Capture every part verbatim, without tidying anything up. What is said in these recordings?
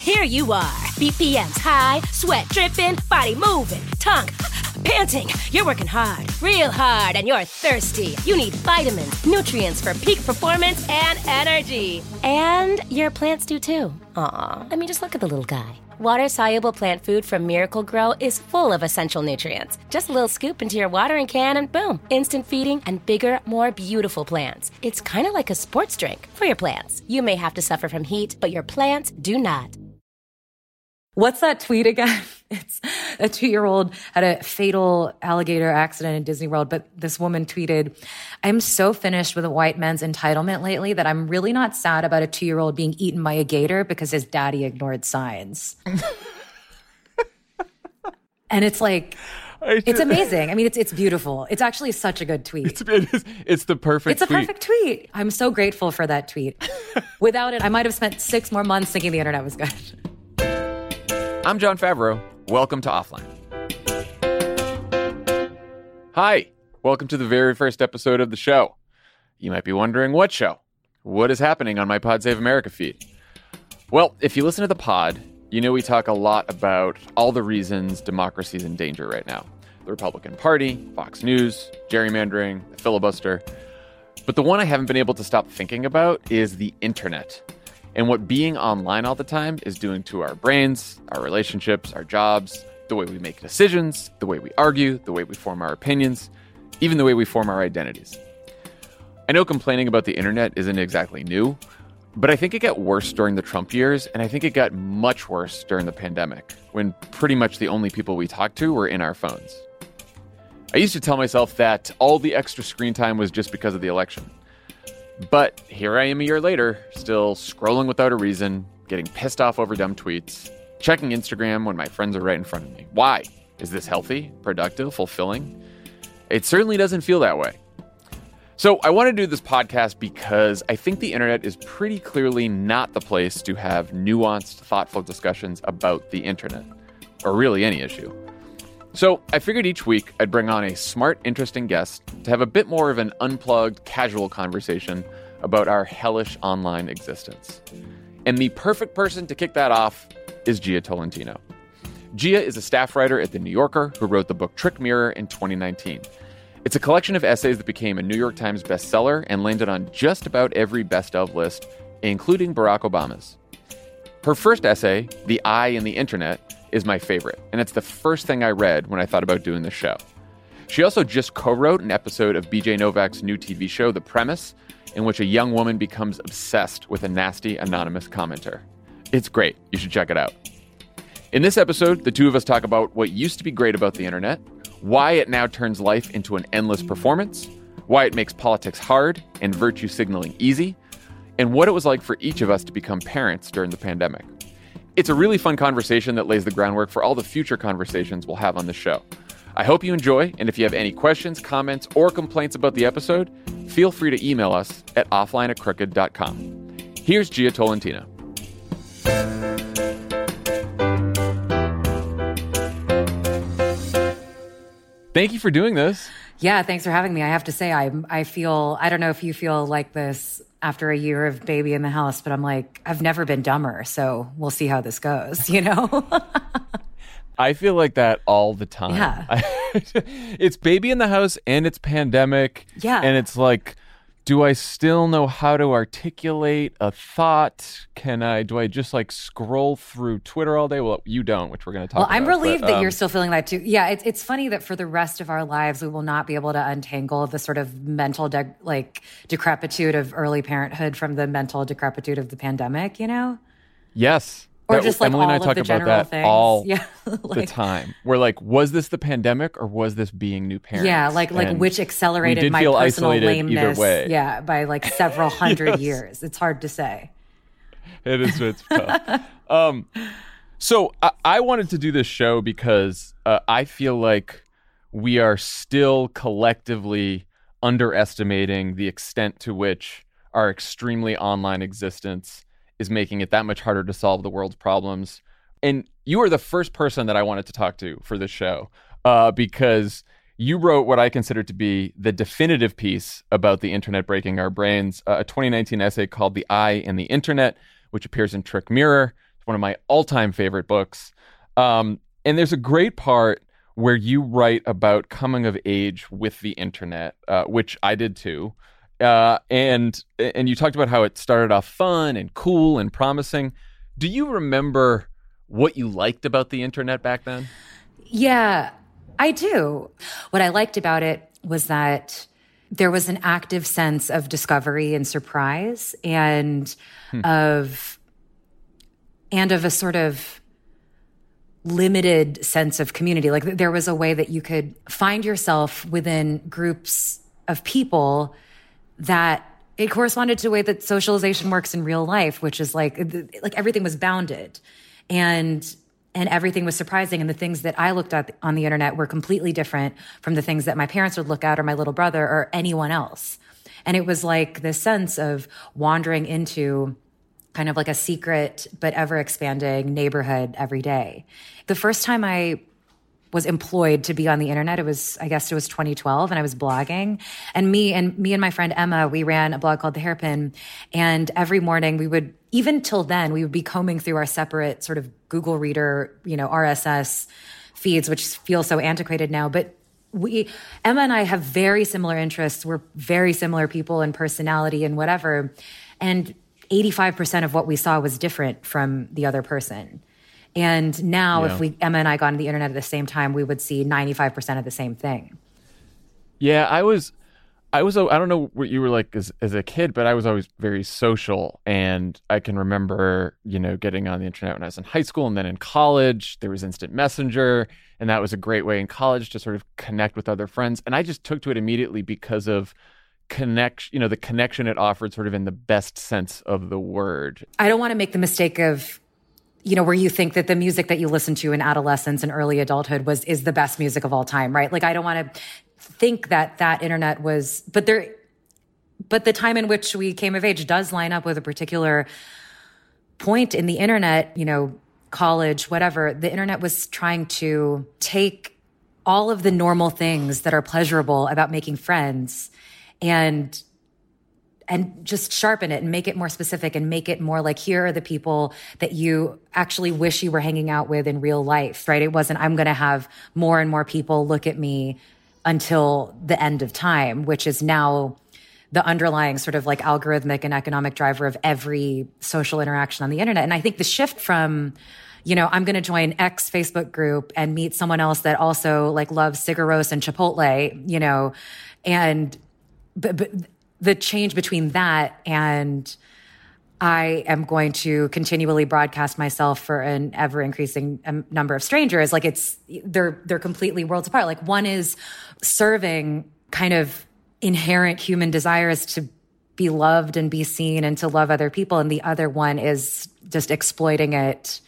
Here you are, B P Ms high, sweat dripping, body moving, tongue panting. You're working hard, real hard, and you're thirsty. You need vitamins, nutrients for peak performance and energy. And your plants do too. Aw, I mean, just look at the little guy. Water-soluble plant food from Miracle Grow is full of essential nutrients. Just a little scoop into your watering can and boom, instant feeding and bigger, more beautiful plants. It's kind of like a sports drink for your plants. You may have to suffer from heat, but your plants do not. What's that tweet again? It's a two-year-old had a fatal alligator accident in Disney World, but this woman tweeted, I'm so finished with a white man's entitlement lately that I'm really not sad about a two-year-old being eaten by a gator because his daddy ignored signs. And it's like, just, it's amazing. I mean, it's it's beautiful. It's actually such a good tweet. It's, it is, it's the perfect tweet. It's a tweet. perfect tweet. I'm so grateful for that tweet. Without it, I might have spent six more months thinking the internet was good. I'm Jon Favreau. Welcome to Offline. Hi. Welcome to the very first episode of the show. You might be wondering, what show? What is happening on my Pod Save America feed? Well, if you listen to the pod, you know we talk a lot about all the reasons democracy is in danger right now. The Republican Party, Fox News, gerrymandering, the filibuster. But the one I haven't been able to stop thinking about is the internet. And what being online all the time is doing to our brains, our relationships, our jobs, the way we make decisions, the way we argue, the way we form our opinions, even the way we form our identities. I know complaining about the internet isn't exactly new, but I think it got worse during the Trump years, and I think it got much worse during the pandemic, when pretty much the only people we talked to were in our phones. I used to tell myself that all the extra screen time was just because of the election. But here I am a year later, still scrolling without a reason, getting pissed off over dumb tweets, checking Instagram when my friends are right in front of me. Why? Is this healthy, productive, fulfilling? It certainly doesn't feel that way. So I want to do this podcast because I think the internet is pretty clearly not the place to have nuanced, thoughtful discussions about the internet, or really any issue. So I figured each week I'd bring on a smart, interesting guest to have a bit more of an unplugged, casual conversation about our hellish online existence. And the perfect person to kick that off is Jia Tolentino. Jia is a staff writer at The New Yorker who wrote the book Trick Mirror in twenty nineteen. It's a collection of essays that became a New York Times bestseller and landed on just about every best of list, including Barack Obama's. Her first essay, The Eye in the Internet, is my favorite, and it's the first thing I read when I thought about doing this show. She also just co-wrote an episode of B J Novak's new T V show, The Premise, in which a young woman becomes obsessed with a nasty anonymous commenter. It's great. You should check it out. In this episode, the two of us talk about what used to be great about the internet, why it now turns life into an endless performance, why it makes politics hard and virtue signaling easy, and what it was like for each of us to become parents during the pandemic. It's a really fun conversation that lays the groundwork for all the future conversations we'll have on the show. I hope you enjoy, and if you have any questions, comments, or complaints about the episode, feel free to email us at offline at crooked dot com. Here's Jia Tolentino. Thank you for doing this. Yeah, thanks for having me. I have to say, I I feel, I don't know if you feel like this after a year of baby in the house, but I'm like, I've never been dumber, so we'll see how this goes, you know? I feel like that all the time. Yeah. It's baby in the house and it's pandemic. Yeah. And it's like, do I still know how to articulate a thought? Can I, do I just like scroll through Twitter all day? Well, you don't, which we're going to talk well, about. I'm relieved but, that um, you're still feeling that too. Yeah, it's it's funny that for the rest of our lives, we will not be able to untangle the sort of mental de- like decrepitude of early parenthood from the mental decrepitude of the pandemic, you know? Yes. Or that, just like Emily all and I of talk the about general that things. all yeah. like, the time. We're like, was this the pandemic or was this being new parents? Yeah, like like and which accelerated we did my feel personal isolated lameness. Either way. Yeah, by like several hundred Yes. years. It's hard to say. It is. It's tough. um, so I, I wanted to do this show because uh, I feel like we are still collectively underestimating the extent to which our extremely online existence is making it that much harder to solve the world's problems. And you are the first person that I wanted to talk to for this show uh, because you wrote what I consider to be the definitive piece about the internet breaking our brains, uh, a twenty nineteen essay called The Eye in the Internet, which appears in Trick Mirror, one of my all-time favorite books. Um, and there's a great part where you write about coming of age with the internet, uh, which I did too. Uh, and and you talked about how it started off fun and cool and promising. Do you remember what you liked about the internet back then? Yeah, I do. What I liked about it was that there was an active sense of discovery and surprise and hmm. of and of a sort of limited sense of community. Like there was a way that you could find yourself within groups of people that it corresponded to the way that socialization works in real life, which is like, like everything was bounded and, and everything was surprising. And the things that I looked at on the internet were completely different from the things that my parents would look at or my little brother or anyone else. And it was like this sense of wandering into kind of like a secret but ever expanding neighborhood every day. The first time I was employed to be on the internet, it was, I guess it was twenty twelve, and I was blogging. And me and me and my friend Emma, we ran a blog called The Hairpin. And every morning we would, even till then, we would be combing through our separate sort of Google Reader, you know, R S S feeds, which feel so antiquated now. But we, Emma and I have very similar interests. We're very similar people and personality and whatever. And eighty-five percent of what we saw was different from the other person. And now yeah. if we, Emma and I got on the internet at the same time, we would see ninety-five percent of the same thing. Yeah, I was, I was, I don't know what you were like as, as a kid, but I was always very social. And I can remember, you know, getting on the internet when I was in high school and then in college. There was Instant Messenger, and that was a great way in college to sort of connect with other friends. And I just took to it immediately because of connect, you know, the connection it offered sort of in the best sense of the word. I don't want to make the mistake of, you know, where you think that the music that you listened to in adolescence and early adulthood was, is the best music of all time, right? Like, I don't want to think that that internet was, but there, but the time in which we came of age does line up with a particular point in the internet, you know, college, whatever. The internet was trying to take all of the normal things that are pleasurable about making friends and and just sharpen it and make it more specific and make it more like, here are the people that you actually wish you were hanging out with in real life, right? It wasn't, I'm going to have more and more people look at me until the end of time, which is now the underlying sort of like algorithmic and economic driver of every social interaction on the internet. And I think the shift from, you know, I'm going to join X Facebook group and meet someone else that also like loves cigaros and Chipotle, you know, and but, but the change between that and I am going to continually broadcast myself for an ever increasing um, number of strangers, like it's, they're, they're completely worlds apart. Like one is serving kind of inherent human desires to be loved and be seen and to love other people. And the other one is just exploiting it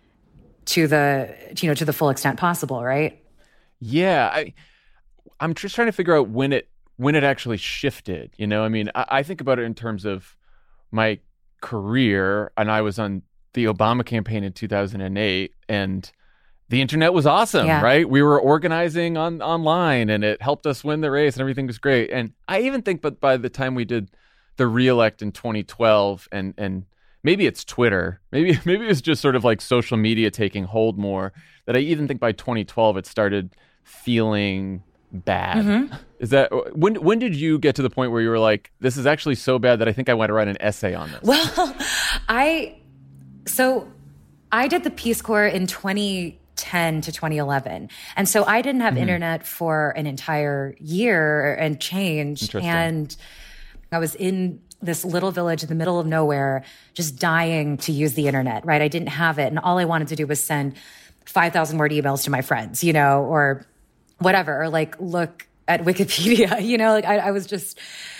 to the, you know, to the full extent possible. Right. Yeah. I, I'm just trying to figure out when it, when it actually shifted, you know, I mean, I, I think about it in terms of my career, and I was on the Obama campaign in two thousand eight, and the internet was awesome, yeah. right? We were organizing on online, and it helped us win the race, and everything was great. And I even think, but by the time we did the re-elect in twenty twelve, and and maybe it's Twitter, maybe maybe it was just sort of like social media taking hold more, that I even think by twenty twelve it started feeling bad. Mm-hmm. Is that when when did you get to the point where you were like, this is actually so bad that I think I want to write an essay on this? Well, I so I did the Peace Corps in twenty ten to twenty eleven. And so I didn't have mm-hmm. internet for an entire year and change. And I was in this little village in the middle of nowhere, just dying to use the internet, right? I didn't have it. And all I wanted to do was send five thousand word emails to my friends, you know, or whatever, or like look at Wikipedia, you know, like I, I was just,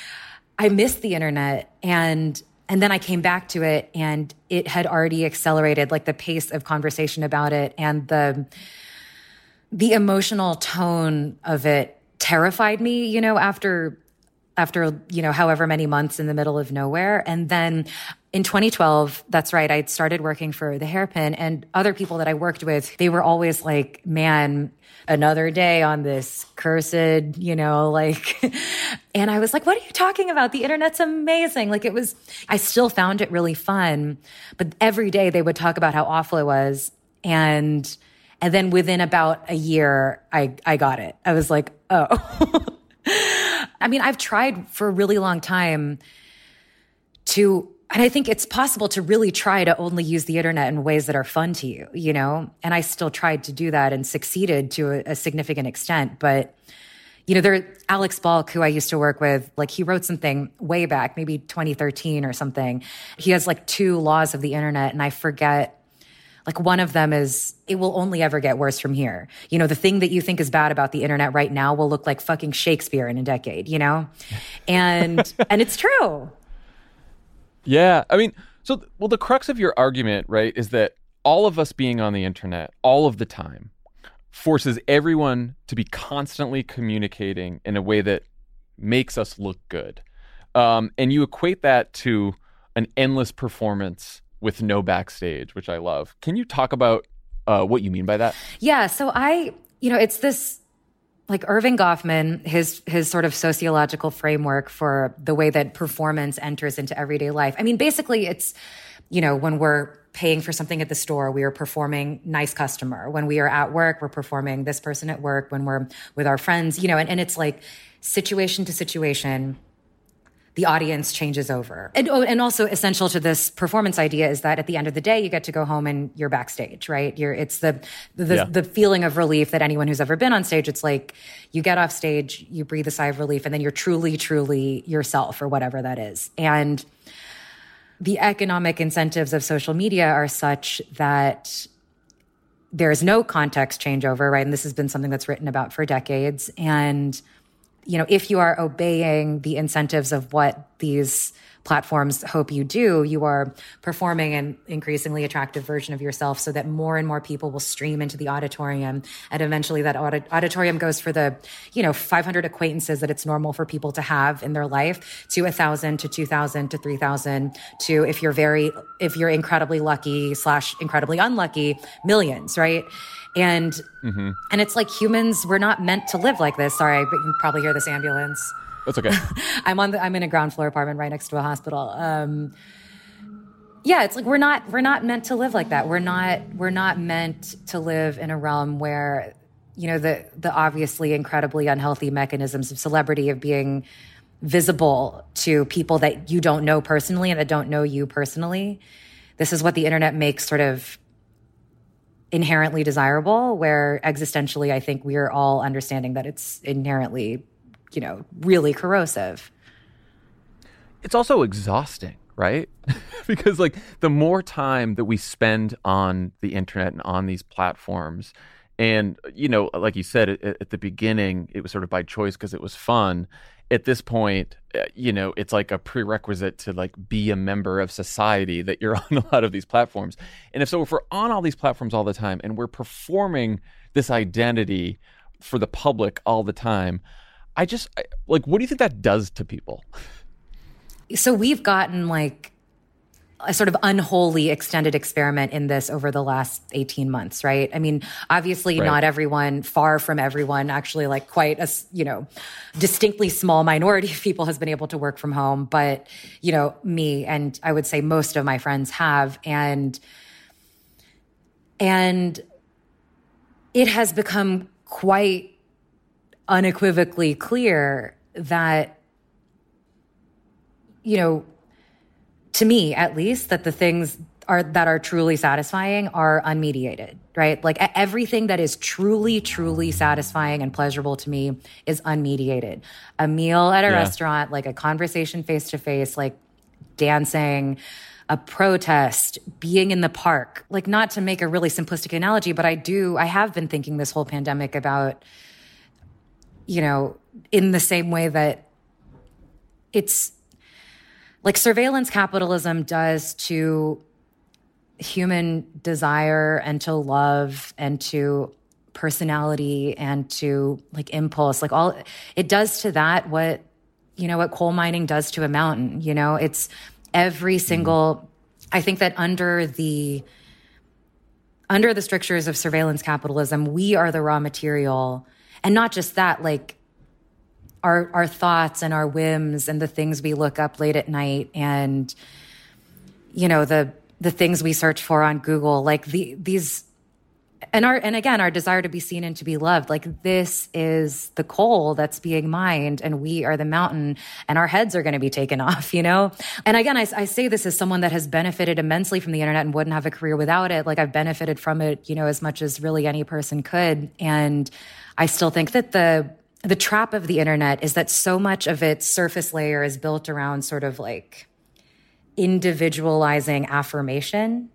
I missed the internet. And, and then I came back to it and it had already accelerated, like the pace of conversation about it and the, the emotional tone of it terrified me, you know, after after, you know, however many months in the middle of nowhere. And then in twenty twelve, that's right, I started working for The Hairpin, and other people that I worked with, they were always like, man, another day on this cursed, you know, like, and I was like, what are you talking about? The internet's amazing. Like it was, I still found it really fun, but every day they would talk about how awful it was. And, and then within about a year, I, I got it. I was like, oh. I mean, I've tried for a really long time to, and I think it's possible to really try to only use the internet in ways that are fun to you, you know? And I still tried to do that and succeeded to a, a significant extent. But, you know, there, Alex Balk, who I used to work with, like he wrote something way back, maybe twenty thirteen or something. He has like two laws of the internet, and I forget. Like one of them is, it will only ever get worse from here. You know, the thing that you think is bad about the internet right now will look like fucking Shakespeare in a decade, you know? And, and it's true. Yeah. I mean, so, well, the crux of your argument, right, is that all of us being on the internet all of the time forces everyone to be constantly communicating in a way that makes us look good. Um, and you equate that to an endless performance with no backstage, which I love. Can you talk about uh, what you mean by that? Yeah. So I, you know, it's this, like Irving Goffman, his his sort of sociological framework for the way that performance enters into everyday life. I mean, basically it's, you know, when we're paying for something at the store, we are performing nice customer. When we are at work, we're performing this person at work. When we're with our friends, you know, and, and it's like situation to situation, the audience changes over. And, oh, and also essential to this performance idea is that at the end of the day, you get to go home and you're backstage, right? You're, it's the, the, yeah. the feeling of relief that anyone who's ever been on stage, it's like you get off stage, you breathe a sigh of relief, and then you're truly, truly yourself or whatever that is. And the economic incentives of social media are such that there's no context changeover, right? And this has been something that's written about for decades. And you know, if you are obeying the incentives of what these platforms hope you do, you are performing an increasingly attractive version of yourself so that more and more people will stream into the auditorium. And eventually that audit- auditorium goes for the, you know, five hundred acquaintances that it's normal for people to have in their life to one thousand, to two thousand, to three thousand, to if you're very, if you're incredibly lucky slash incredibly unlucky, millions, right? And mm-hmm. and it's like humans, we're not meant to live like this. Sorry, but you can probably hear this ambulance. That's okay. I'm on the, I'm in a ground floor apartment right next to a hospital. Um, yeah, it's like we're not we're not meant to live like that. We're not we're not meant to live in a realm where, you know, the the obviously incredibly unhealthy mechanisms of celebrity, of being visible to people that you don't know personally and that don't know you personally. This is what the internet makes sort of inherently desirable, where existentially I think we're all understanding that it's inherently, you know, really corrosive. It's also exhausting, right? Because like the more time that we spend on the internet and on these platforms, and, you know, like you said, at, at the beginning, it was sort of by choice because it was fun. At this point, you know, it's like a prerequisite to like be a member of society that you're on a lot of these platforms. And if so, if we're on all these platforms all the time and we're performing this identity for the public all the time, I just, I, like, what do you think that does to people? So we've gotten like a sort of unholy extended experiment in this over the last eighteen months, right? I mean, obviously right. Not everyone, far from everyone, actually like quite a, you know, distinctly small minority of people has been able to work from home. But, you know, me and I would say most of my friends have. And, and it has become quite unequivocally clear that, you know, to me, at least, that the things are that are truly satisfying are unmediated, right? Like everything that is truly, truly satisfying and pleasurable to me is unmediated. A meal at a yeah. restaurant, like a conversation face to face, like dancing, a protest, being in the park. Like, not to make a really simplistic analogy, but I do, I have been thinking this whole pandemic about, you know, in the same way that it's like surveillance capitalism does to human desire and to love and to personality and to like impulse, like all it does to that what you know, what coal mining does to a mountain. You know, it's every single, mm-hmm. I think that under the, under the strictures of surveillance capitalism, we are the raw material. And not just that, like our, our thoughts and our whims and the things we look up late at night and, you know, the, the things we search for on Google, like the, these, and our, and again, our desire to be seen and to be loved, like this is the coal that's being mined and we are the mountain and our heads are going to be taken off, you know? And again, I, I say this as someone that has benefited immensely from the internet and wouldn't have a career without it. Like I've benefited from it, you know, as much as really any person could. And I still think that the, the trap of the internet is that so much of its surface layer is built around sort of like individualizing affirmation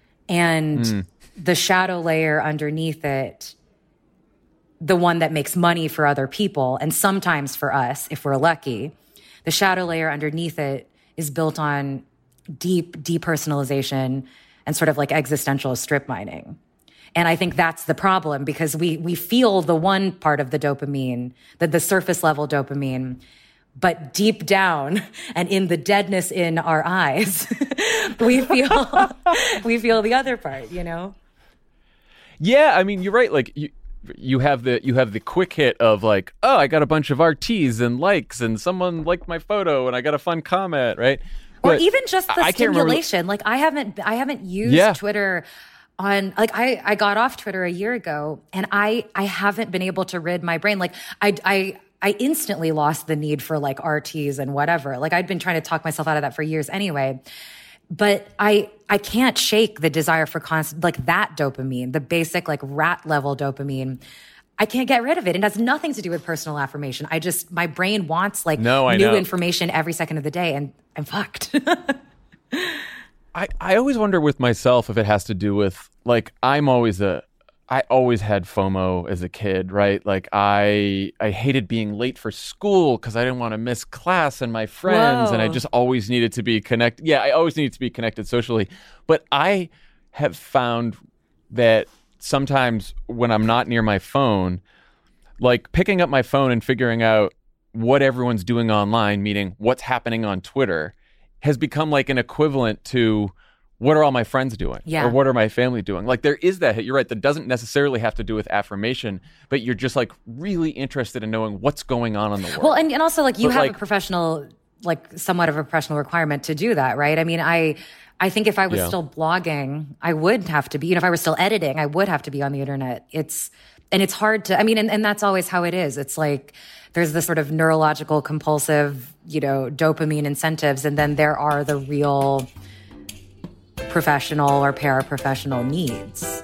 and mm. the shadow layer underneath it, the one that makes money for other people, and sometimes for us, if we're lucky, the shadow layer underneath it is built on deep depersonalization and sort of like existential strip mining. And I think that's the problem because we we feel the one part of the dopamine, the, the surface level dopamine, but deep down and in the deadness in our eyes, we feel we feel the other part, you know? Yeah, I mean, you're right. Like you, you have the you have the quick hit of like, oh, I got a bunch of R Ts and likes, and someone liked my photo, and I got a fun comment, right? Or but even just the I stimulation. Like I haven't I haven't used yeah. Twitter on like I I got off Twitter a year ago, and I I haven't been able to rid my brain. Like I I. I instantly lost the need for like R Ts and whatever. Like I'd been trying to talk myself out of that for years anyway. But I I can't shake the desire for constant, like that dopamine, the basic like rat level dopamine. I can't get rid of it. It has nothing to do with personal affirmation. I just, my brain wants like no, I new know. information every second of the day, and I'm fucked. I, I always wonder with myself if it has to do with like, I'm always a, I always had FOMO as a kid, right? Like I I hated being late for school because I didn't want to miss class and my friends. Whoa. And I just always needed to be connected. Yeah, I always needed to be connected socially. But I have found that sometimes when I'm not near my phone, like picking up my phone and figuring out what everyone's doing online, meaning what's happening on Twitter, has become like an equivalent to what are all my friends doing? Yeah. Or what are my family doing? Like there is that hit. You're right. That doesn't necessarily have to do with affirmation, but you're just like really interested in knowing what's going on in the world. Well, and, and also like you but have like, a professional, like somewhat of a professional requirement to do that, right? I mean, I, I think if I was yeah. still blogging, I would have to be, you know, if I were still editing, I would have to be on the internet. It's, and it's hard to, I mean, and, and that's always how it is. It's like, there's this sort of neurological compulsive, you know, dopamine incentives. And then there are the real professional or paraprofessional needs.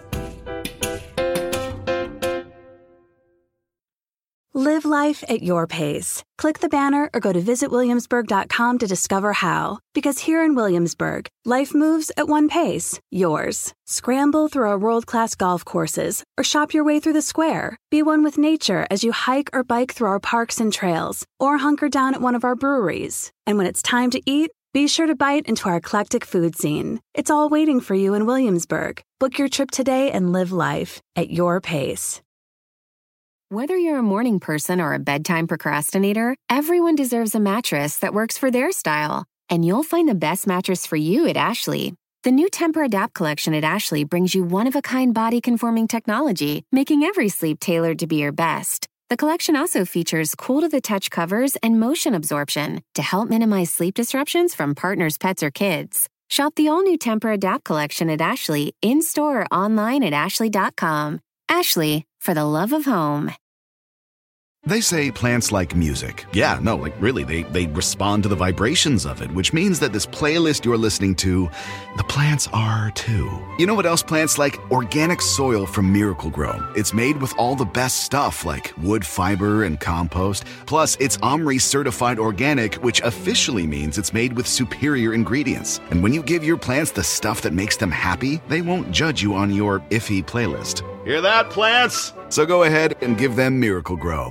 Live life at your pace. Click the banner or go to visit williamsburg dot com to discover how. Because here in Williamsburg, life moves at one pace, yours. Scramble through our world-class golf courses or shop your way through the square. Be one with nature as you hike or bike through our parks and trails or hunker down at one of our breweries. And when it's time to eat, be sure to bite into our eclectic food scene. It's all waiting for you in Williamsburg. Book your trip today and live life at your pace. Whether you're a morning person or a bedtime procrastinator, everyone deserves a mattress that works for their style. And you'll find the best mattress for you at Ashley. The new Tempur-Adapt collection at Ashley brings you one-of-a-kind body-conforming technology, making every sleep tailored to be your best. The collection also features cool-to-the-touch covers and motion absorption to help minimize sleep disruptions from partners, pets, or kids. Shop the all-new Tempur-Adapt collection at Ashley, in-store or online at ashley dot com. Ashley, for the love of home. They say plants like music. Yeah, no, like really, they, they respond to the vibrations of it, which means that this playlist you're listening to, the plants are too. You know what else plants like? Organic soil from Miracle Grow. It's made with all the best stuff like wood fiber and compost. Plus, it's OMRI certified organic, which officially means it's made with superior ingredients. And when you give your plants the stuff that makes them happy, they won't judge you on your iffy playlist. Hear that, plants? So go ahead and give them Miracle Grow.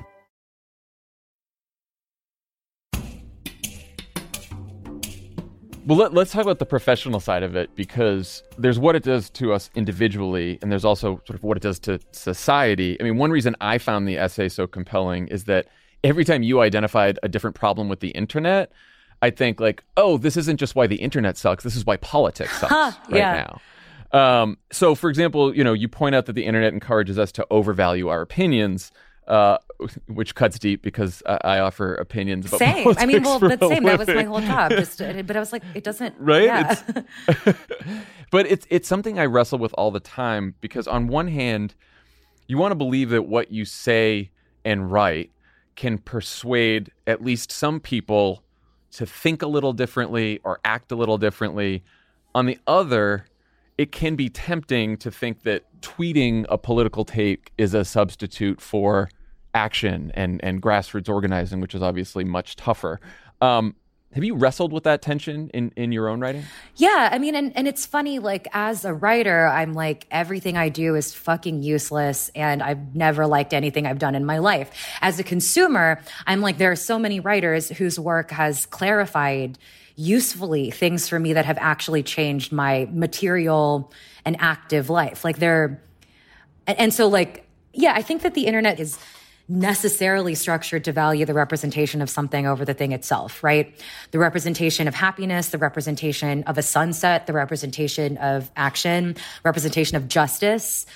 Well, let, let's talk about the professional side of it, because there's what it does to us individually, and there's also sort of what it does to society. I mean, one reason I found the essay so compelling is that every time you identified a different problem with the internet, I think like, oh, this isn't just why the internet sucks. This is why politics sucks huh, right yeah. now. Um, so, for example, you know, you point out that the internet encourages us to overvalue our opinions, uh, which cuts deep because I, I offer opinions about same. politics I mean, well, for that's a same. That was my living. whole job. Just, but I was like, it doesn't. Right? Yeah. It's, but it's it's something I wrestle with all the time because on one hand, you want to believe that what you say and write can persuade at least some people to think a little differently or act a little differently. On the other, it can be tempting to think that tweeting a political take is a substitute for action and, and grassroots organizing, which is obviously much tougher. Um, have you wrestled with that tension in, in your own writing? Yeah, I mean, and, and it's funny, like, as a writer, I'm like, everything I do is fucking useless, and I've never liked anything I've done in my life. As a consumer, I'm like, there are so many writers whose work has clarified usefully things for me that have actually changed my material and active life. Like, they're, and, and so, like, yeah, I think that the internet is necessarily structured to value the representation of something over the thing itself, right? The representation of happiness, the representation of a sunset, the representation of action, representation of justice,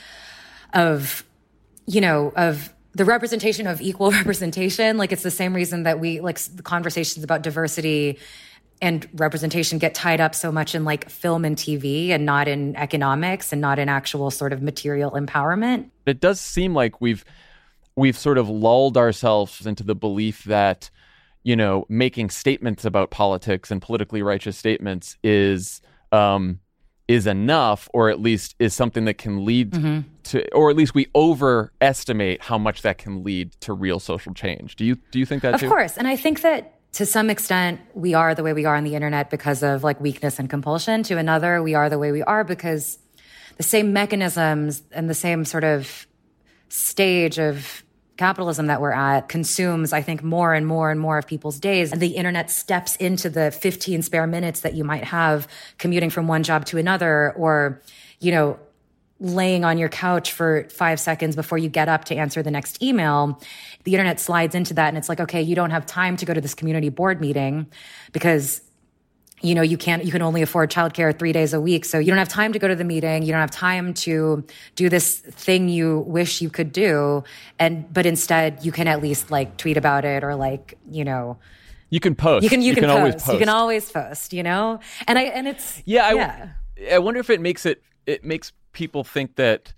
of, you know, of the representation of equal representation. Like, it's the same reason that we, like, the conversations about diversity and representation get tied up so much in like film and T V and not in economics and not in actual sort of material empowerment. It does seem like we've we've sort of lulled ourselves into the belief that, you know, making statements about politics and politically righteous statements is um, is enough, or at least is something that can lead mm-hmm. to, or at least we overestimate how much that can lead to real social change. Do you do you think that of too? Of course, and I think that to some extent we are the way we are on the internet because of like weakness and compulsion. To another, we are the way we are because the same mechanisms and the same sort of stage of capitalism that we're at consumes, I think, more and more and more of people's days. And the internet steps into the fifteen spare minutes that you might have commuting from one job to another, or, you know, laying on your couch for five seconds before you get up to answer the next email. The internet slides into that, and it's like, okay, you don't have time to go to this community board meeting because, you know, you can't, you can only afford childcare three days a week. So you don't have time to go to the meeting. You don't have time to do this thing you wish you could do. And, but instead you can at least like tweet about it, or like, you know, you can post. You can, you, you can, can post. always post. You can always post, you know? And I, and it's, yeah, I, yeah. I wonder if it makes it, it makes people think that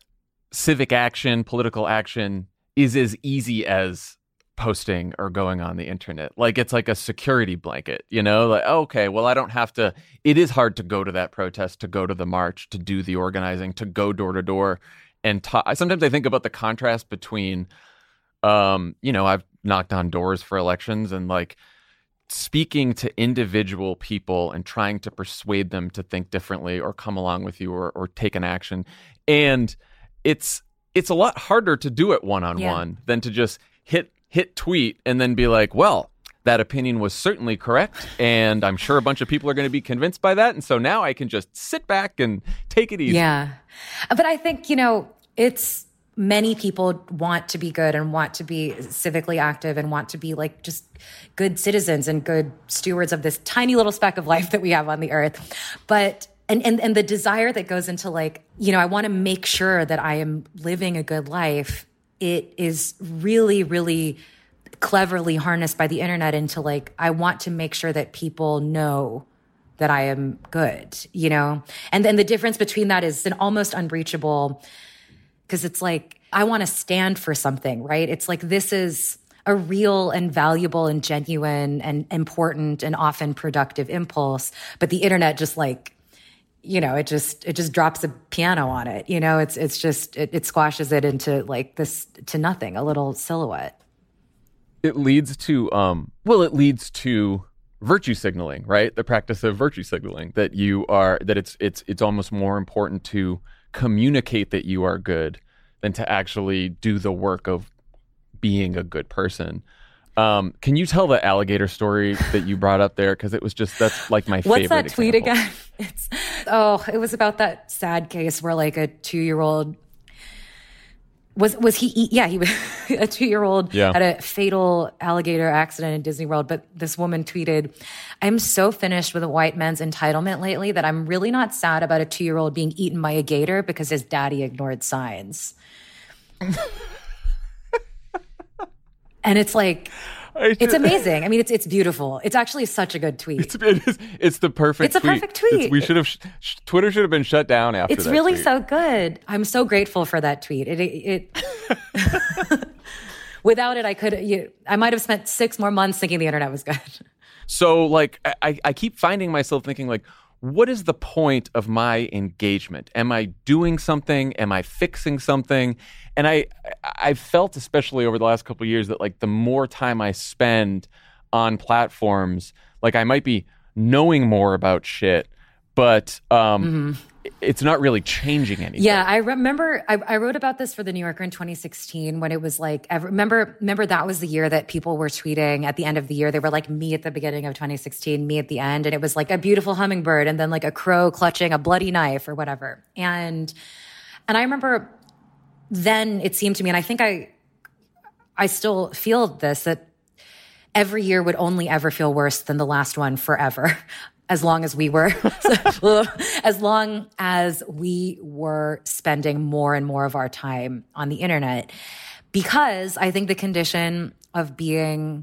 civic action, political action is as easy as posting or going on the internet. Like, it's like a security blanket, you know, like, oh, okay, well, I don't have to, it is hard to go to that protest, to go to the march, to do the organizing, to go door to door and talk. Sometimes I think about the contrast between, um, you know, I've knocked on doors for elections and like speaking to individual people and trying to persuade them to think differently or come along with you or, or take an action. And it's, it's a lot harder to do it one-on-one yeah. than to just hit hit tweet and then be like, well, that opinion was certainly correct, and I'm sure a bunch of people are going to be convinced by that, and so now I can just sit back and take it easy. Yeah. But I think, you know, it's many people want to be good and want to be civically active and want to be like just good citizens and good stewards of this tiny little speck of life that we have on the earth. But And, and and the desire that goes into like, you know, I want to make sure that I am living a good life. It is really, really cleverly harnessed by the internet into like, I want to make sure that people know that I am good, you know? And then the difference between that is an almost unreachable, because it's like, I want to stand for something, right? It's like, this is a real and valuable and genuine and important and often productive impulse. But the internet just like, you know, it just, it just drops a piano on it. You know, it's, it's just, it, it squashes it into like this, to nothing, a little silhouette. It leads to, um, well, it leads to virtue signaling, right? The practice of virtue signaling, that you are, that it's, it's, it's almost more important to communicate that you are good than to actually do the work of being a good person. Um, can you tell the alligator story that you brought up there? Because it was just, that's like my favorite What's that tweet example. again? It's, oh, it was about that sad case where like a two-year-old Was was he? Yeah, he was a two-year-old Yeah. had a fatal alligator accident in Disney World. But this woman tweeted, "I'm so finished with white men's entitlement lately that I'm really not sad about a two-year-old being eaten by a gator because his daddy ignored signs." And it's like, it's amazing. I mean, it's it's beautiful. It's actually such a good tweet. It's, it is, it's the perfect It's a tweet. perfect tweet. It's, we should have, sh- sh- Twitter should have been shut down after It's that really tweet. so good. I'm so grateful for that tweet. It, it, it without it, I could, you, I might have spent six more months thinking the internet was good. So, like, I, I keep finding myself thinking, like, what is the point of my engagement? Am I doing something? Am I fixing something? And I, I felt, especially over the last couple of years, that, like, the more time I spend on platforms, like, I might be knowing more about shit, but um, mm-hmm. it's not really changing anything. Yeah, I remember I, I wrote about this for the New Yorker in twenty sixteen when it was like, I remember, remember that was the year that people were tweeting at the end of the year. They were like me at the beginning of twenty sixteen, me at the end. And it was like a beautiful hummingbird and then like a crow clutching a bloody knife or whatever. And, and I remember then it seemed to me, and I think I, I still feel this, that every year would only ever feel worse than the last one forever. As long as we were, as long as we were spending more and more of our time on the internet. Because I think the condition of being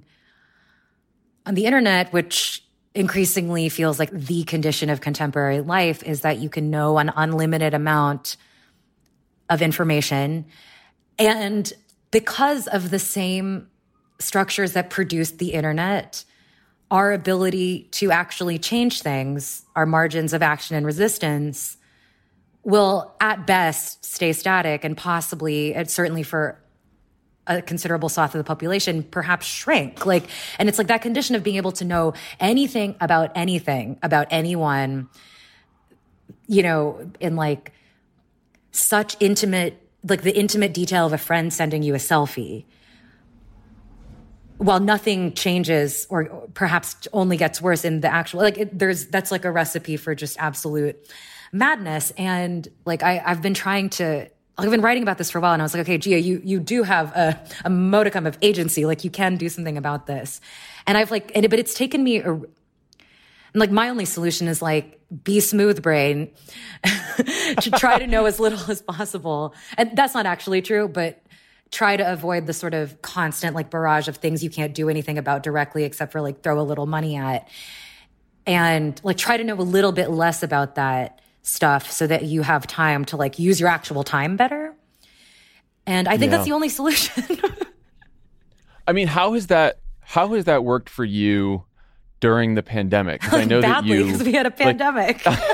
on the internet, which increasingly feels like the condition of contemporary life, is that you can know an unlimited amount of information. And because of the same structures that produced the internet, our ability to actually change things, our margins of action and resistance, will at best stay static and possibly, and certainly for a considerable swath of the population, perhaps shrink. Like, and it's like that condition of being able to know anything about anything, about anyone, you know, in like such intimate, like the intimate detail of a friend sending you a selfie, while nothing changes or perhaps only gets worse in the actual, like it, there's, that's like a recipe for just absolute madness. And like, I, I've been trying to, I've been writing about this for a while and I was like, okay, Gia, you, you do have a, a modicum of agency. Like you can do something about this. And I've like, and, but it's taken me, a, and like my only solution is like, be smooth brain, to try to know as little as possible. And that's not actually true, but try to avoid the sort of constant like barrage of things you can't do anything about directly except for like throw a little money at. And like try to know a little bit less about that stuff so that you have time to like use your actual time better. And I think Yeah. that's the only solution. I mean, how has that how has that worked for you during the pandemic? 'Cause I know Badly, that you because we had a pandemic. Like,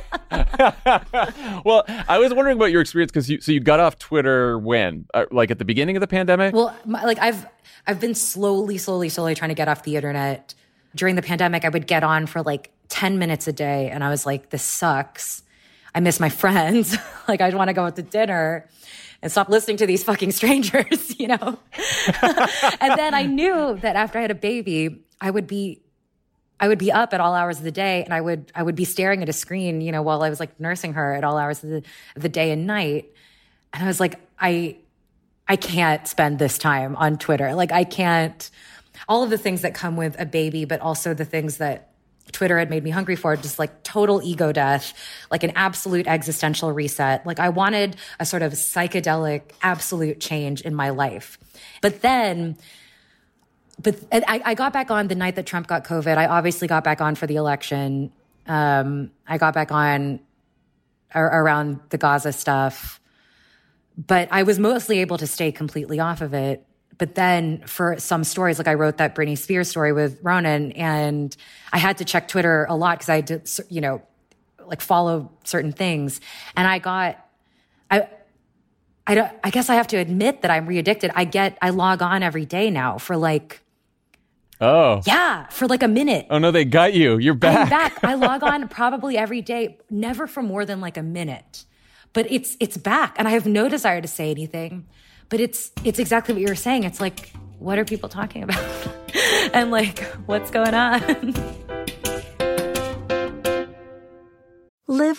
well, I was wondering about your experience because you so you got off Twitter when, uh, like at the beginning of the pandemic? Well, my, like I've I've been slowly, slowly, slowly trying to get off the internet. During the pandemic, I would get on for like ten minutes a day, and I was like, "This sucks. I miss my friends. Like I want to go out to dinner and stop listening to these fucking strangers," you know. And then I knew that after I had a baby, I would be. I would be up at all hours of the day and I would I would be staring at a screen, you know, while I was like nursing her at all hours of the, of the day and night. And I was like, I I can't spend this time on Twitter. Like I can't, all of the things that come with a baby, but also the things that Twitter had made me hungry for, just like total ego death, like an absolute existential reset. Like I wanted a sort of psychedelic, absolute change in my life. But then But I, I got back on the night that Trump got COVID. I obviously got back on for the election. Um, I got back on ar- around the Gaza stuff. But I was mostly able to stay completely off of it. But then for some stories, like I wrote that Britney Spears story with Ronan, and I had to check Twitter a lot because I had to, you know, like follow certain things. And I got, I, I, don't, I guess I have to admit that I'm re-addicted. I get, I log on every day now for like, Oh. yeah, for like a minute. Oh, no, they got you. You're back. I'm back. I log on probably every day, never for more than like a minute. But it's it's back, and I have no desire to say anything. But it's it's exactly what you were saying. It's like, what are people talking about? And like, what's going on? Live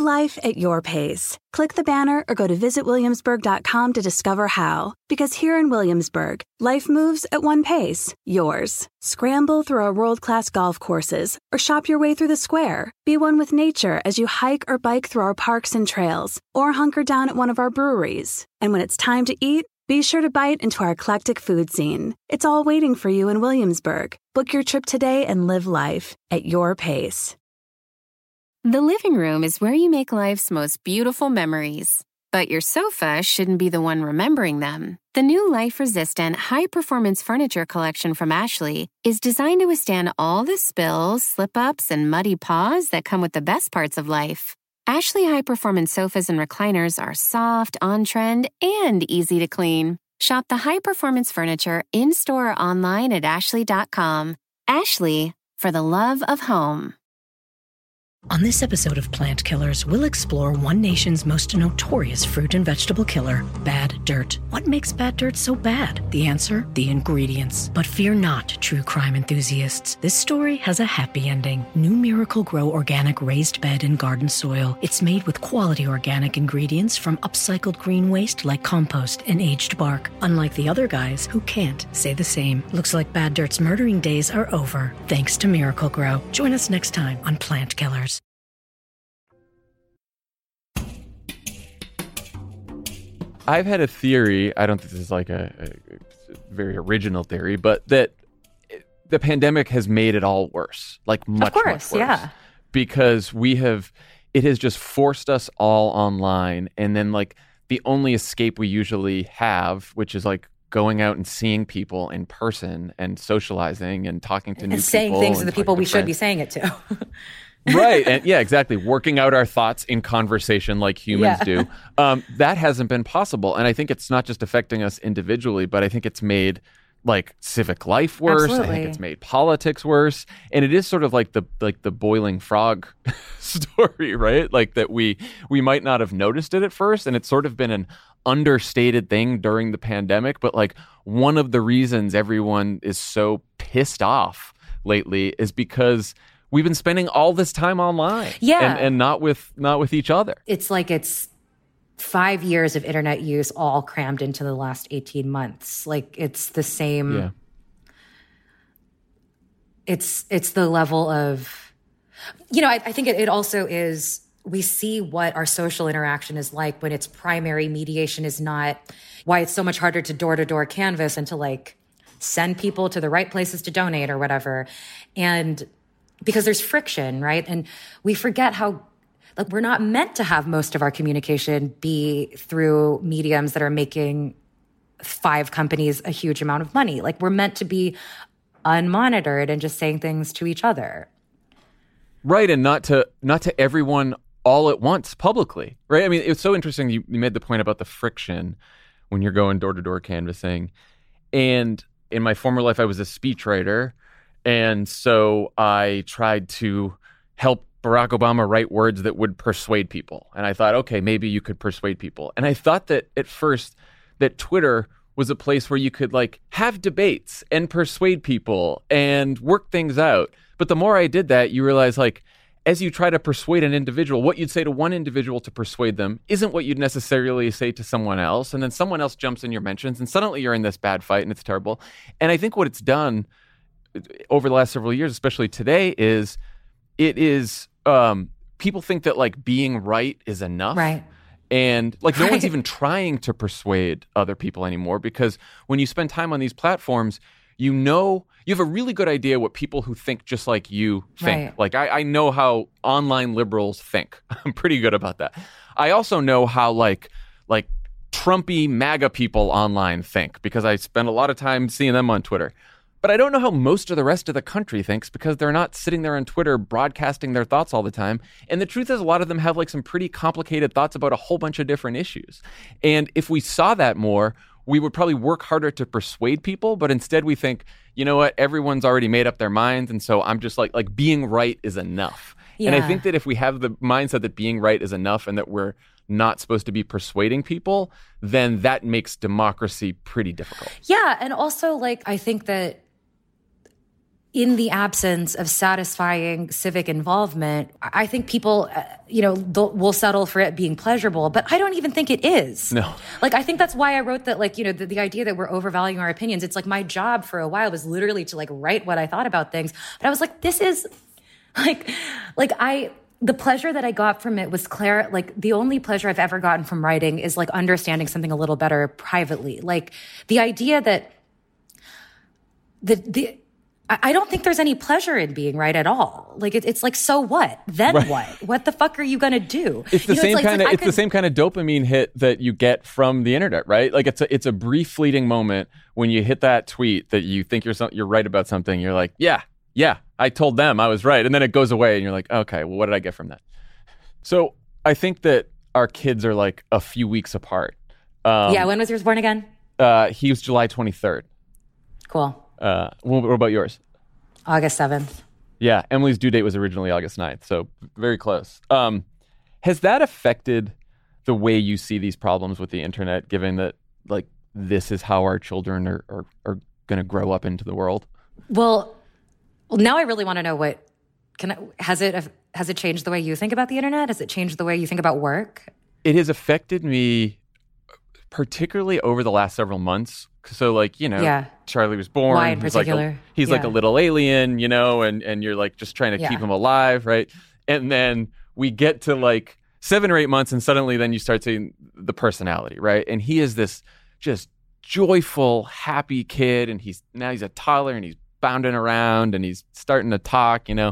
life at your pace. Click the banner or go to visit williamsburg dot com to discover how. Because here in Williamsburg, life moves at one pace, yours. Scramble through our world-class golf courses or shop your way through the square. Be one with nature as you hike or bike through our parks and trails or hunker down at one of our breweries. And when it's time to eat, be sure to bite into our eclectic food scene. It's all waiting for you in Williamsburg. Book your trip today and live life at your pace. The living room is where you make life's most beautiful memories. But your sofa shouldn't be the one remembering them. The new life-resistant, high-performance furniture collection from Ashley is designed to withstand all the spills, slip-ups, and muddy paws that come with the best parts of life. Ashley high-performance sofas and recliners are soft, on-trend, and easy to clean. Shop the high-performance furniture in-store or online at ashley dot com. Ashley, for the love of home. On this episode of Plant Killers, we'll explore one nation's most notorious fruit and vegetable killer, bad dirt. What makes bad dirt so bad? The answer? The ingredients. But fear not, true crime enthusiasts. This story has a happy ending. New Miracle Grow organic raised bed and garden soil. It's made with quality organic ingredients from upcycled green waste like compost and aged bark. Unlike the other guys who can't say the same. Looks like bad dirt's murdering days are over, thanks to Miracle Grow. Join us next time on Plant Killers. I've had a theory, I don't think this is like a, a very original theory, but that the pandemic has made it all worse, like much, of course, much worse. Yeah. Because we have, it has just forced us all online. And then like the only escape we usually have, which is like going out and seeing people in person and socializing and talking to and new saying people. saying things to and the people to we should friends. be saying it to. Right. And yeah, exactly. Working out our thoughts in conversation like humans Yeah. do. Um, that hasn't been possible. And I think it's not just affecting us individually, but I think it's made like civic life worse. Absolutely. I think it's made politics worse. And it is sort of like the like the boiling frog story, right? Like that we we might not have noticed it at first. And it's sort of been an understated thing during the pandemic. But like one of the reasons everyone is so pissed off lately is because we've been spending all this time online, Yeah. and, and not with not with each other. It's like it's five years of internet use all crammed into the last eighteen months. Like it's the same. Yeah. It's it's the level of, you know, I, I think it, it also is, we see what our social interaction is like when its primary mediation is not, why it's so much harder to door-to-door canvas and to like send people to the right places to donate or whatever. And because there's friction, right? And we forget how, like, we're not meant to have most of our communication be through mediums that are making five companies a huge amount of money. Like, we're meant to be unmonitored and just saying things to each other. Right, and not to not to everyone all at once publicly, right? I mean, it's so interesting you, you made the point about the friction when you're going door-to-door canvassing. And in my former life, I was a speechwriter. And so I tried to help Barack Obama write words that would persuade people. And I thought, okay, maybe you could persuade people. And I thought that at first that Twitter was a place where you could like have debates and persuade people and work things out. But the more I did that, you realize like, as you try to persuade an individual, what you'd say to one individual to persuade them isn't what you'd necessarily say to someone else. And then someone else jumps in your mentions and suddenly you're in this bad fight and it's terrible. And I think what it's done over the last several years, especially today, is it is um, people think that like being right is enough. Right. And like no Right. one's even trying to persuade other people anymore, because when you spend time on these platforms, you know, you have a really good idea what people who think just like you think. Right. Like I, I know how online liberals think. I'm pretty good about that. I also know how like like Trumpy MAGA people online think, because I spend a lot of time seeing them on Twitter. But I don't know how most of the rest of the country thinks, because they're not sitting there on Twitter broadcasting their thoughts all the time. And the truth is, a lot of them have like some pretty complicated thoughts about a whole bunch of different issues. And if we saw that more, we would probably work harder to persuade people. But instead we think, you know what, everyone's already made up their minds. And so I'm just like, like being right is enough. Yeah. And I think that if we have the mindset that being right is enough and that we're not supposed to be persuading people, then that makes democracy pretty difficult. Yeah. And also, like, I think that in the absence of satisfying civic involvement, I think people, uh, you know, will settle for it being pleasurable, but I don't even think it is. No. Like, I think that's why I wrote that, like, you know, the, the idea that we're overvaluing our opinions. It's like my job for a while was literally to like write what I thought about things. But I was like, this is like, like I, the pleasure that I got from it was clear. Like the only pleasure I've ever gotten from writing is like understanding something a little better privately. Like the idea that the, the, I don't think there's any pleasure in being right at all. Like it, it's like, so what? Then right. what? What the fuck are you gonna do? It's the you know, same it's like, kind of. Like it's could, the same kind of dopamine hit that you get from the internet, right? Like it's a it's a brief, fleeting moment when you hit that tweet that you think you're so, you're right about something. You're like, yeah, yeah, I told them I was right, and then it goes away, and you're like, okay, well, what did I get from that? So I think that our kids are like a few weeks apart. Um, yeah. When was yours born again? Uh, he was July twenty-third. Cool. Uh, what, what about yours? August seventh. Yeah, Emily's due date was originally August ninth, so very close. Um, has that affected the way you see these problems with the internet, given that like this is how our children are are, are going to grow up into the world? Well, well, now I really want to know what can I, has it has it changed the way you think about the internet? Has it changed the way you think about work? It has affected me, particularly over the last several months. So, like, you know, yeah. Charlie was born. Why in he's particular? Like a, he's yeah. like a little alien, you know, and, and you're like just trying to yeah. keep him alive, right? And then we get to like seven or eight months and suddenly then you start seeing the personality, right? And he is this just joyful, happy kid. And he's now he's a toddler and he's bounding around and he's starting to talk, you know.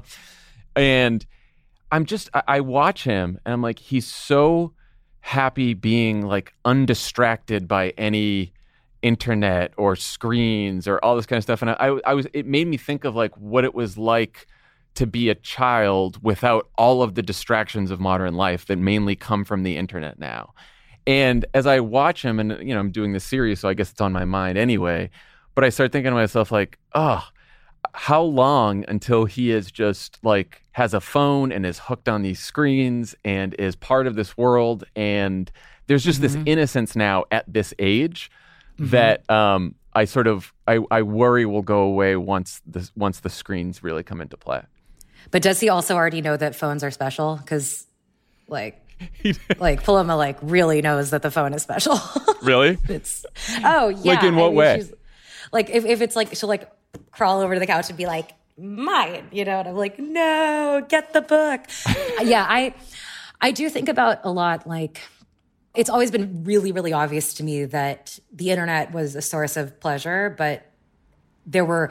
And I'm just, I, I watch him and I'm like, he's so happy being like undistracted by any internet or screens or all this kind of stuff. And I, I was, it made me think of like what it was like to be a child without all of the distractions of modern life that mainly come from the internet now. And as I watch him, and you know, I'm doing this series, so I guess it's on my mind anyway, but I start thinking to myself like, oh, how long until he is just like has a phone and is hooked on these screens and is part of this world. And there's just mm-hmm. this innocence now at this age mm-hmm. that um, I sort of, I, I worry will go away once the, once the screens really come into play. But does he also already know that phones are special? Because like, like Paloma like really knows that the phone is special. Really? It's, oh yeah. Like in what I mean, way? Like if, if it's like, she'll like crawl over to the couch and be like, mine, you know? And I'm like, no, get the book. yeah, I, I do think about a lot, like, it's always been really, really obvious to me that the internet was a source of pleasure, but there were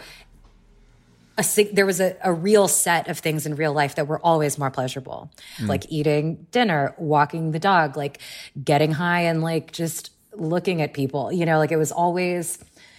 a there was a, a real set of things in real life that were always more pleasurable, mm. like eating dinner, walking the dog, like getting high and like just looking at people, you know, like it was always,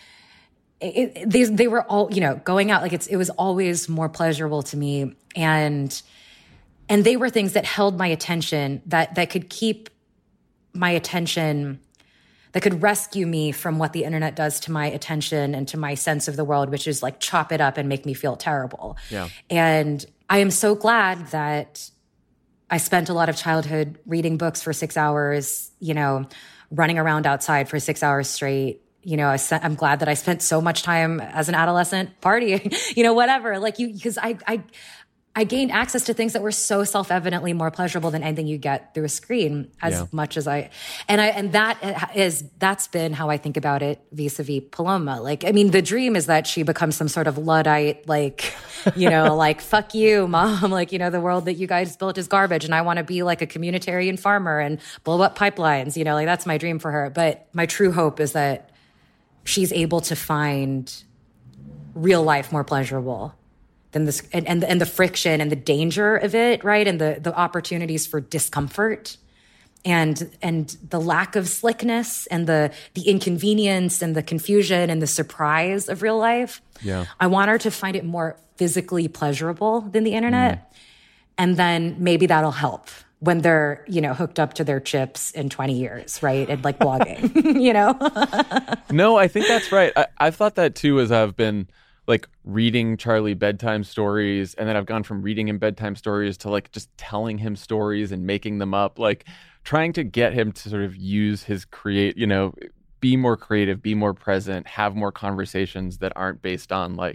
it, it, they, they were all, you know, going out, like it's, it was always more pleasurable to me. And, and they were things that held my attention, that, that could keep my attention, that could rescue me from what the internet does to my attention and to my sense of the world, which is like chop it up and make me feel terrible. Yeah. And I am so glad that I spent a lot of childhood reading books for six hours, you know, running around outside for six hours straight. You know, I, I'm glad that I spent so much time as an adolescent partying, you know, whatever. Like you, because I, I, I gained access to things that were so self-evidently more pleasurable than anything you get through a screen, as yeah. much as I, and I, and that is, that's been how I think about it vis-a-vis Paloma. Like, I mean, the dream is that she becomes some sort of Luddite, like, you know, like, fuck you, mom. Like, you know, the world that you guys built is garbage and I want to be like a communitarian farmer and blow up pipelines, you know, like that's my dream for her. But my true hope is that she's able to find real life more pleasurable than this, and, and, and the friction and the danger of it, right? And the, the opportunities for discomfort and, and the lack of slickness and the, the inconvenience and the confusion and the surprise of real life. Yeah. I want her to find it more physically pleasurable than the internet. Mm. And then maybe that'll help when they're, you know, hooked up to their chips in twenty years, right? And like blogging, you know? No, I think that's right. I, I've thought that too, as I've been like reading Charlie bedtime stories. And then I've gone from reading him bedtime stories to like just telling him stories and making them up, like trying to get him to sort of use his create, you know, be more creative, be more present, have more conversations that aren't based on like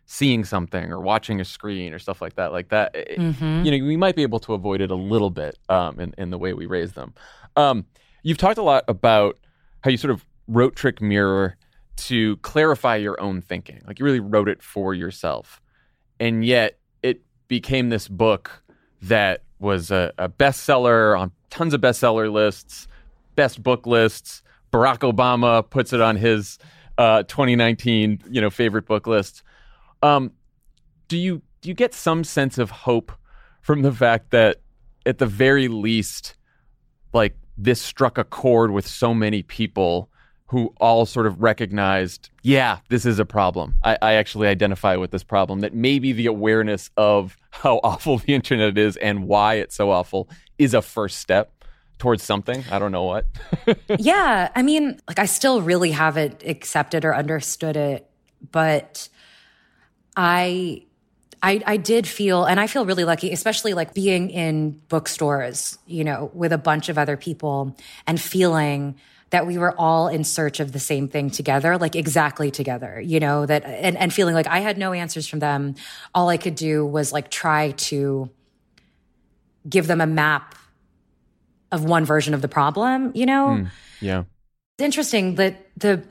seeing something or watching a screen or stuff like that, like that, Mm-hmm. you know, we might be able to avoid it a little bit um, in, in the way we raise them. Um, you've talked a lot about how you sort of wrote Trick Mirror to clarify your own thinking. Like you really wrote it for yourself. And yet it became this book that was a, a bestseller on tons of bestseller lists, best book lists. Barack Obama puts it on his uh, twenty nineteen, you know, favorite book list. Um, do you do you get some sense of hope from the fact that at the very least, like this struck a chord with so many people who all sort of recognized, yeah, this is a problem. I, I actually identify with this problem, that maybe the awareness of how awful the internet is and why it's so awful is a first step towards something. I don't know what. Yeah. I mean, like I still really haven't accepted or understood it, but I, I, I did feel, and I feel really lucky, especially like being in bookstores, you know, with a bunch of other people and feeling that we were all in search of the same thing together, like exactly together, you know, that, and, and feeling like I had no answers from them. All I could do was like try to give them a map of one version of the problem, you know? Mm, yeah. It's interesting that the,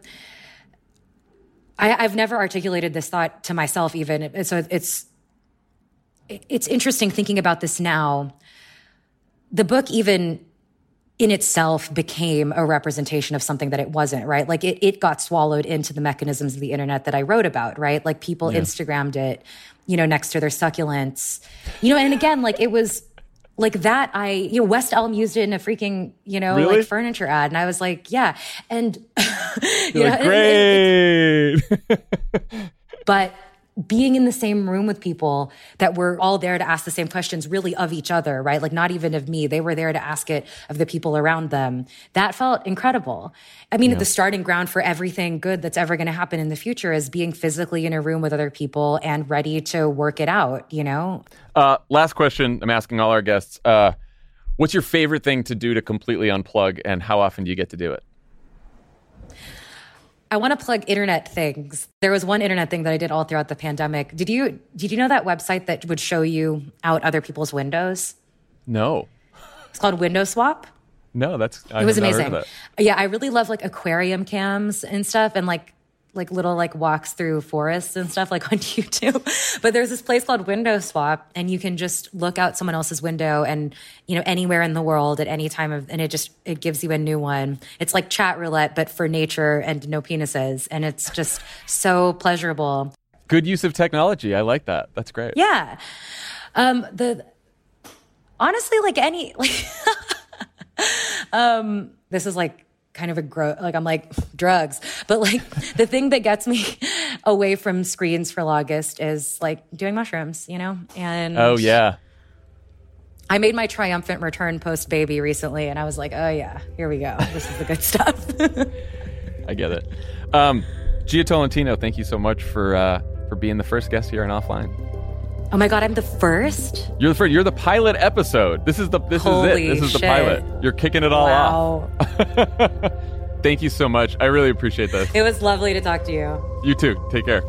I, I've never articulated this thought to myself even. So it's, it's interesting thinking about this now. The book even in itself became a representation of something that it wasn't, right? Like it, it got swallowed into the mechanisms of the internet that I wrote about, right? Like people Yeah. Instagrammed it, you know, next to their succulents, you know, and again, like it was like that. I, you know, West Elm used it in a freaking, you know, Really? like furniture ad. And I was like, yeah. And, you You're know, like, and it- it- great. but being in the same room with people that were all there to ask the same questions really of each other, right? Like not even of me. They were there to ask it of the people around them. That felt incredible. I mean, Yeah. the starting ground for everything good that's ever going to happen in the future is being physically in a room with other people and ready to work it out, you know? Uh, last question I'm asking all our guests. Uh, what's your favorite thing to do to completely unplug, and how often do you get to do it? I want to plug internet things. There was one internet thing that I did all throughout the pandemic. Did you did you know that website that would show you out other people's windows? No. It's called Window Swap. No, that's I It was have not heard amazing. of that. Yeah, I really love like aquarium cams and stuff, and like like little like walks through forests and stuff like on YouTube. But there's this place called Window Swap, and you can just look out someone else's window and, you know, anywhere in the world at any time of, and it just, it gives you a new one. It's like chat roulette, but for nature and no penises. And it's just so pleasurable. Good use of technology. I like that. That's great. Yeah. Um, the, honestly, like any, like, um, this is like, kind of a grow, like I'm like drugs, but like the thing that gets me away from screens for longest is like doing mushrooms, you know? And Oh, yeah. I made my triumphant return post baby recently, and I was like, oh yeah, here we go. This is the good stuff. I get it. Um, Gia Tolentino, thank you so much for uh, for being the first guest here on Offline. Oh my God, I'm the first? You're the first. You're the pilot episode. This is the this Holy is it. This is the shit. pilot. You're kicking it all Wow. off. Thank you so much. I really appreciate this. It was lovely to talk to you. You too. Take care.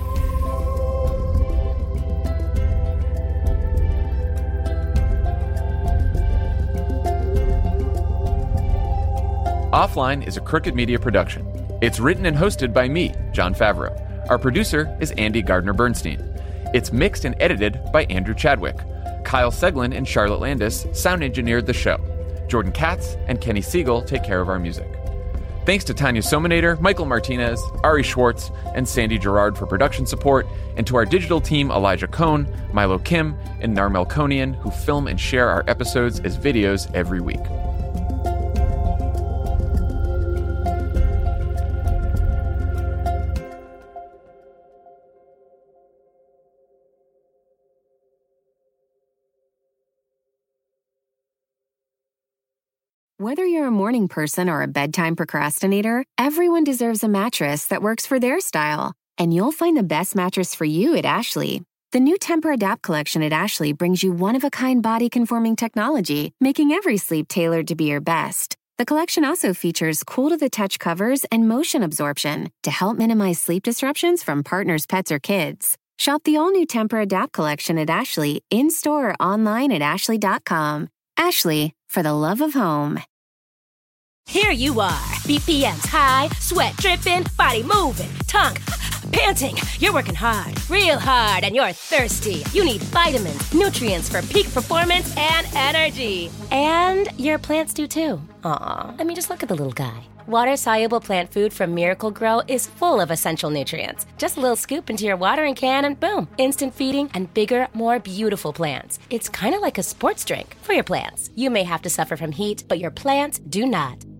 Offline is a Crooked Media production. It's written and hosted by me, Jon Favreau. Our producer is Andy Gardner-Bernstein. It's mixed and edited by Andrew Chadwick. Kyle Seglin and Charlotte Landis sound engineered the show. Jordan Katz and Kenny Siegel take care of our music. Thanks to Tanya Sominator, Michael Martinez, Ari Schwartz, and Sandy Gerard for production support, and to our digital team Elijah Cohn, Milo Kim, and Nar Melkonian, who film and share our episodes as videos every week. Whether you're a morning person or a bedtime procrastinator, everyone deserves a mattress that works for their style. And you'll find the best mattress for you at Ashley. The new Tempur-Adapt collection at Ashley brings you one-of-a-kind body-conforming technology, making every sleep tailored to be your best. The collection also features cool-to-the-touch covers and motion absorption to help minimize sleep disruptions from partners, pets, or kids. Shop the all-new Temper-Adapt collection at Ashley, in-store or online at ashley dot com. Ashley, for the love of home. Here you are, B P Ms high, sweat dripping, body moving, tongue panting. You're working hard, real hard, and you're thirsty. You need vitamins, nutrients for peak performance and energy. And your plants do too. Aw, I mean, just look at the little guy. Water-soluble plant food from Miracle Grow is full of essential nutrients. Just a little scoop into your watering can and boom, instant feeding and bigger, more beautiful plants. It's kind of like a sports drink for your plants. You may have to suffer from heat, but your plants do not.